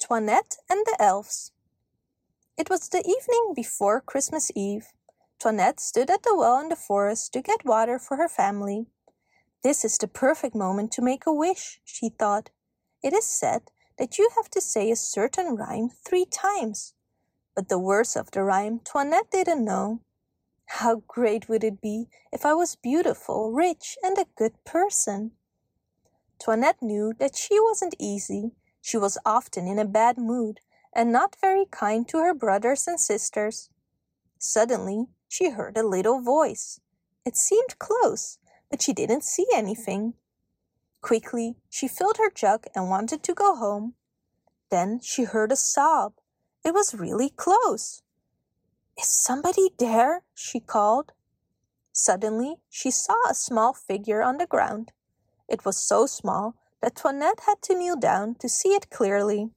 Toinette and the Elves. It was the evening before Christmas Eve. Toinette stood at the well in the forest to get water for her family. This is the perfect moment to make a wish, she thought. It is said that you have to say a certain rhyme 3 times. But the words of the rhyme Toinette didn't know. How great would it be if I was beautiful, rich, and a good person? Toinette knew that she wasn't easy. She was often in a bad mood and not very kind to her brothers and sisters. Suddenly, she heard a little voice. It seemed close, but she didn't see anything. Quickly, she filled her jug and wanted to go home. Then she heard a sob. It was really close. "Is somebody there?" she called. Suddenly, she saw a small figure on the ground. It was so small that Toinette had to kneel down to see it clearly.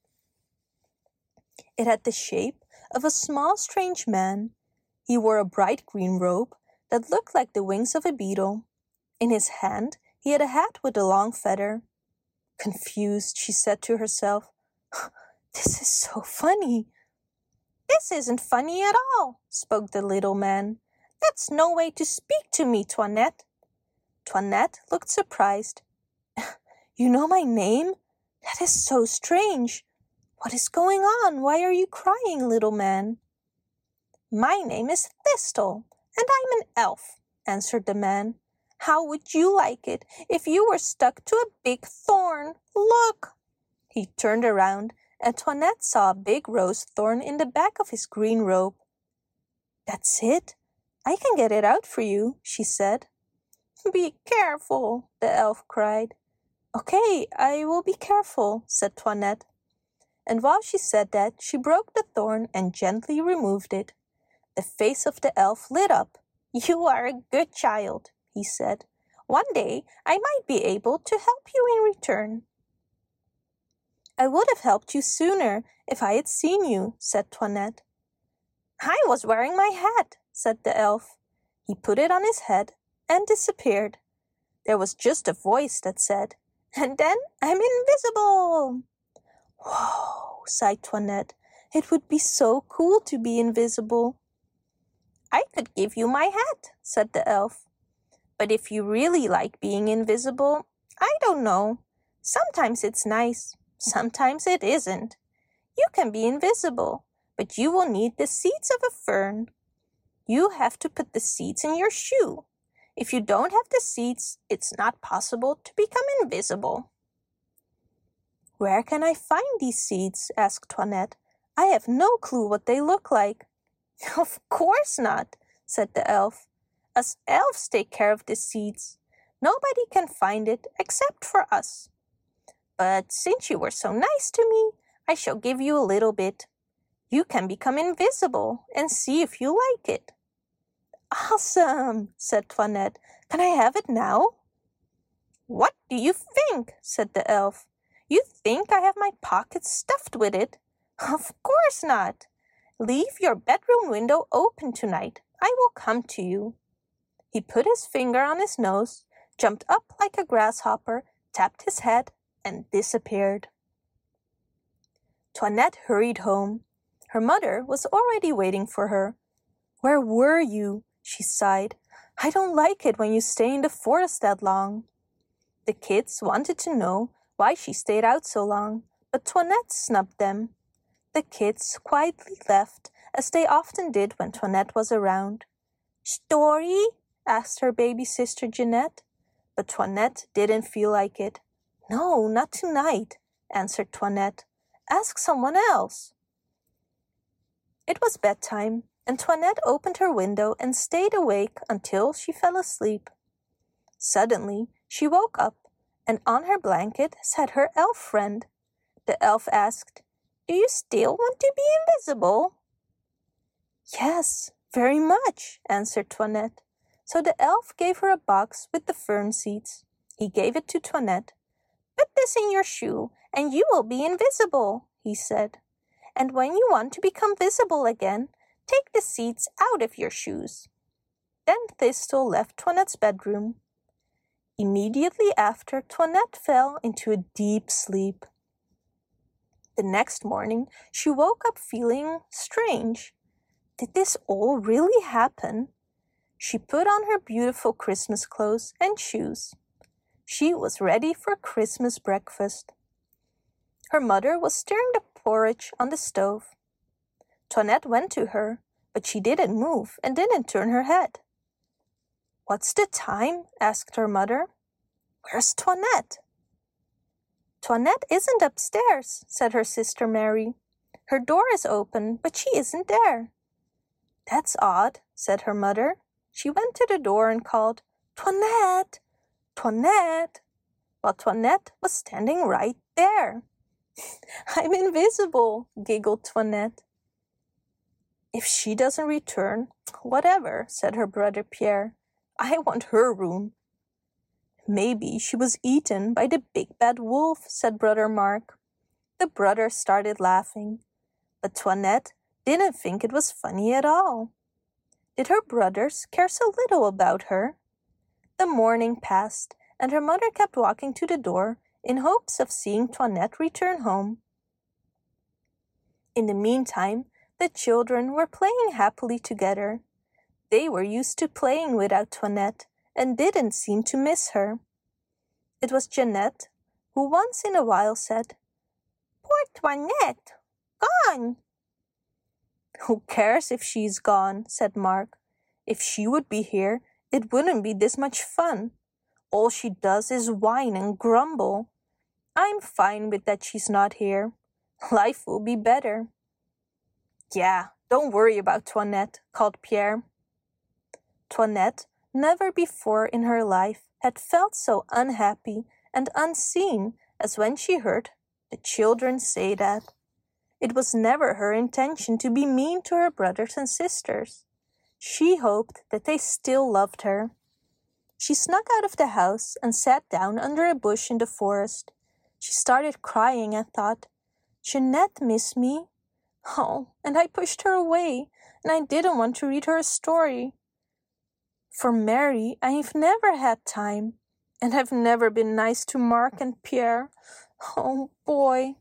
It had the shape of a small, strange man. He wore a bright green robe that looked like the wings of a beetle. In his hand, he had a hat with a long feather. Confused, she said to herself, "This is so funny." "This isn't funny at all," spoke the little man. "That's no way to speak to me, Toinette." Toinette looked surprised. "You know my name? That is so strange. What is going on? Why are you crying, little man?" "My name is Thistle, and I'm an elf," answered the man. "How would you like it if you were stuck to a big thorn? Look!" He turned around, and Toinette saw a big rose thorn in the back of his green robe. "That's it. I can get it out for you," she said. "Be careful," the elf cried. "Okay, I will be careful," said Toinette. And while she said that, she broke the thorn and gently removed it. The face of the elf lit up. "You are a good child," he said. "One day I might be able to help you in return." "I would have helped you sooner if I had seen you," said Toinette. "I was wearing my hat," said the elf. He put it on his head and disappeared. There was just a voice that said, "And then I'm invisible." "Whoa," sighed Toinette. "It would be so cool to be invisible." "I could give you my hat," said the elf. "But if you really like being invisible, I don't know. Sometimes it's nice, sometimes it isn't. You can be invisible, but you will need the seeds of a fern. You have to put the seeds in your shoe. If you don't have the seeds, it's not possible to become invisible." "Where can I find these seeds?" asked Toinette. "I have no clue what they look like." "Of course not," said the elf. "Us elves take care of the seeds. Nobody can find it except for us. But since you were so nice to me, I shall give you a little bit. You can become invisible and see if you like it." "Awesome," said Toinette. "Can I have it now?" "What do you think?" said the elf. "You think I have my pockets stuffed with it? Of course not. Leave your bedroom window open tonight. I will come to you." He put his finger on his nose, jumped up like a grasshopper, tapped his head, and disappeared. Toinette hurried home. Her mother was already waiting for her. "Where were you?" she sighed. "I don't like it when you stay in the forest that long." The kids wanted to know why she stayed out so long, but Toinette snubbed them. The kids quietly left, as they often did when Toinette was around. "Story?" asked her baby sister Jeanette. But Toinette didn't feel like it. "No, not tonight," answered Toinette. "Ask someone else." It was bedtime, and Toinette opened her window and stayed awake until she fell asleep. Suddenly, she woke up, and on her blanket sat her elf friend. The elf asked, "Do you still want to be invisible?" "Yes, very much," answered Toinette. So the elf gave her a box with the fern seeds. He gave it to Toinette. "Put this in your shoe, and you will be invisible," he said. "And when you want to become visible again, take the seeds out of your shoes." Then Thistle left Toinette's bedroom. Immediately after, Toinette fell into a deep sleep. The next morning, she woke up feeling strange. Did this all really happen? She put on her beautiful Christmas clothes and shoes. She was ready for Christmas breakfast. Her mother was stirring the porridge on the stove. Toinette went to her, but she didn't move and didn't turn her head. "What's the time?" asked her mother. "Where's Toinette?" "Toinette isn't upstairs," said her sister Mary. "Her door is open, but she isn't there." "That's odd," said her mother. She went to the door and called, "Toinette! Toinette!" while Toinette was standing right there. "I'm invisible," giggled Toinette. "If she doesn't return, whatever," said her brother Pierre. "I want her room." "Maybe she was eaten by the big bad wolf," said brother Mark. The brothers started laughing, but Toinette didn't think it was funny at all. Did her brothers care so little about her? The morning passed, and her mother kept walking to the door in hopes of seeing Toinette return home. In the meantime, the children were playing happily together. They were used to playing without Toinette and didn't seem to miss her. It was Jeannette who once in a while said, "Poor Toinette, gone." "Who cares if she's gone?" said Mark. "If she would be here, it wouldn't be this much fun. All she does is whine and grumble. I'm fine with that she's not here. Life will be better." "Yeah, don't worry about Toinette," called Pierre. Toinette never before in her life had felt so unhappy and unseen as when she heard the children say that. It was never her intention to be mean to her brothers and sisters. She hoped that they still loved her. She snuck out of the house and sat down under a bush in the forest. She started crying and thought, "Jeannette missed me. Oh, and I pushed her away, and I didn't want to read her a story. For Mary, I've never had time, and I've never been nice to Mark and Pierre. Oh, boy."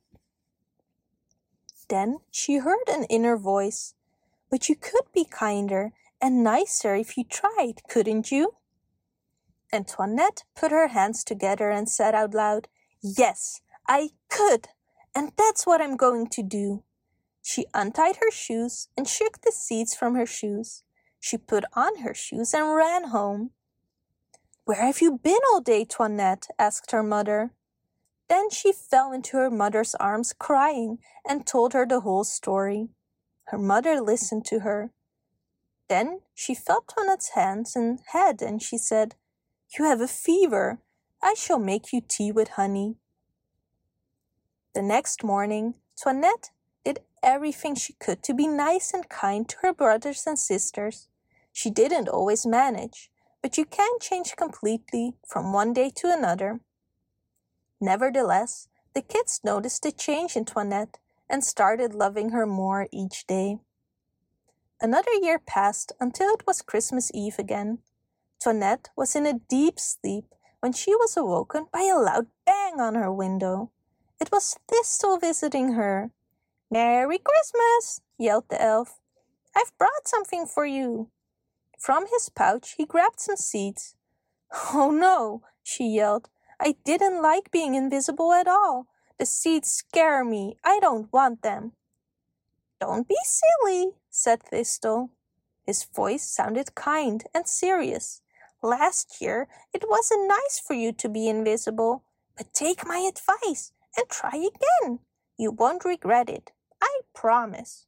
Then she heard an inner voice. "But you could be kinder and nicer if you tried, couldn't you?" And Toinette put her hands together and said out loud, "Yes, I could, and that's what I'm going to do." She untied her shoes and shook the seeds from her shoes. She put on her shoes and ran home. "Where have you been all day, Toinette?" asked her mother. Then she fell into her mother's arms crying and told her the whole story. Her mother listened to her. Then she felt Toinette's hands and head and she said, "You have a fever. I shall make you tea with honey." The next morning, Toinette did everything she could to be nice and kind to her brothers and sisters. She didn't always manage, but you can't change completely from one day to another. Nevertheless, the kids noticed a change in Toinette and started loving her more each day. Another year passed until it was Christmas Eve again. Toinette was in a deep sleep when she was awoken by a loud bang on her window. It was Thistle visiting her. "Merry Christmas!" yelled the elf. "I've brought something for you." From his pouch he grabbed some seeds. "Oh no," she yelled. "I didn't like being invisible at all. The seeds scare me. I don't want them." "Don't be silly," said Thistle. His voice sounded kind and serious. "Last year it wasn't nice for you to be invisible, but take my advice and try again. You won't regret it. I promise."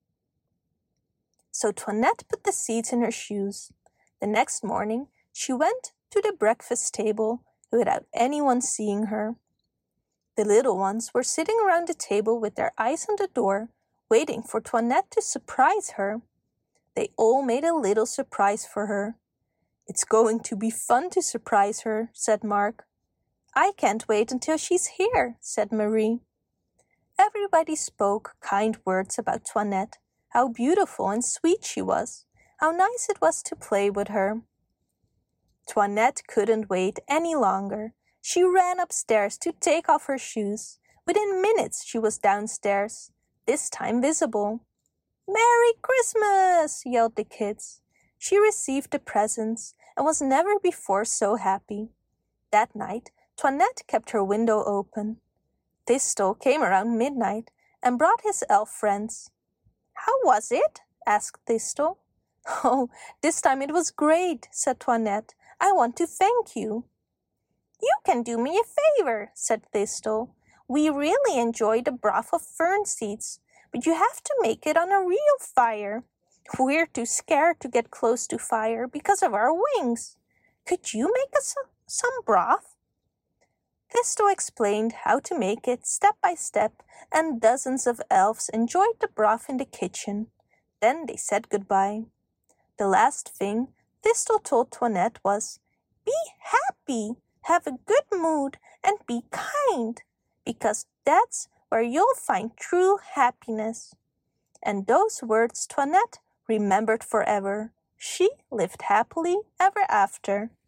So Toinette put the seeds in her shoes. The next morning she went to the breakfast table without anyone seeing her. The little ones were sitting around the table with their eyes on the door, waiting for Toinette to surprise her. They all made a little surprise for her. "It's going to be fun to surprise her," said Mark. "I can't wait until she's here," said Marie. Everybody spoke kind words about Toinette, how beautiful and sweet she was, how nice it was to play with her. Toinette couldn't wait any longer. She ran upstairs to take off her shoes. Within minutes she was downstairs, this time visible. "Merry Christmas!" yelled the kids. She received the presents and was never before so happy. That night, Toinette kept her window open. Thistle came around midnight and brought his elf friends. "How was it?" asked Thistle. "Oh, this time it was great," said Toinette. "I want to thank you." "You can do me a favor," said Thistle. "We really enjoy the broth of fern seeds, but you have to make it on a real fire. We're too scared to get close to fire because of our wings. Could you make us some broth?" Thistle explained how to make it step by step, and dozens of elves enjoyed the broth in the kitchen. Then they said goodbye. The last thing Thistle told Toinette was, "Be happy, have a good mood, and be kind, because that's where you'll find true happiness." And those words Toinette remembered forever. She lived happily ever after.